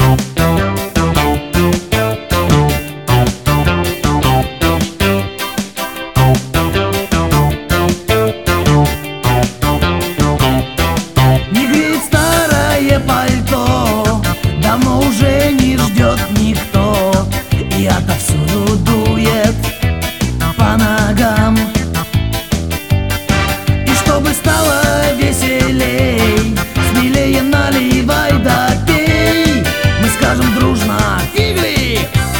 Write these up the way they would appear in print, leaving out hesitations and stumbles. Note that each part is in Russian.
Не греет старое пальто, давно уже не ждет никто, и отовсюду дует по ногам. И чтобы стало веселей, смелее наливай да пей. Мы скажем дружно: фигли,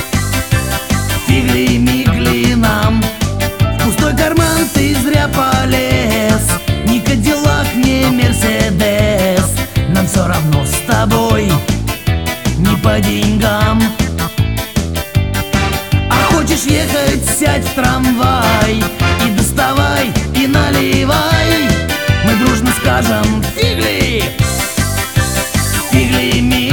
фигли-мигли нам. В пустой карман ты зря полез, ни Кадиллак, ни Мерседес. Нам все равно с тобой не по деньгам. А хочешь ехать, сядь в трамвай и доставай, и наливай. Мы дружно скажем: фигли, фигли-мигли.